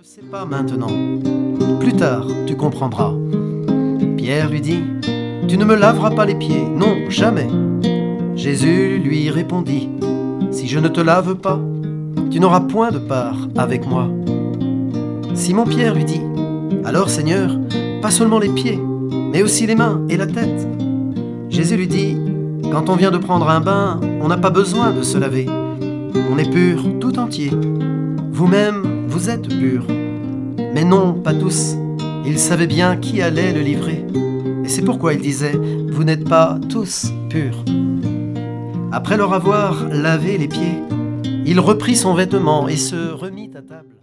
sais pas maintenant. Plus tard, tu comprendras. Pierre lui dit, tu ne me laveras pas les pieds, non, jamais. Jésus lui répondit, si je ne te lave pas, tu n'auras point de part avec moi. Simon-Pierre lui dit, alors Seigneur, pas seulement les pieds, mais aussi les mains et la tête. Jésus lui dit, quand on vient de prendre un bain, on n'a pas besoin de se laver. On est pur tout entier. Vous-même, vous êtes purs. Mais non, pas tous. Il savait bien qui allait le livrer. Et c'est pourquoi il disait, vous n'êtes pas tous purs. Après leur avoir lavé les pieds, il reprit son vêtement et se remit à table.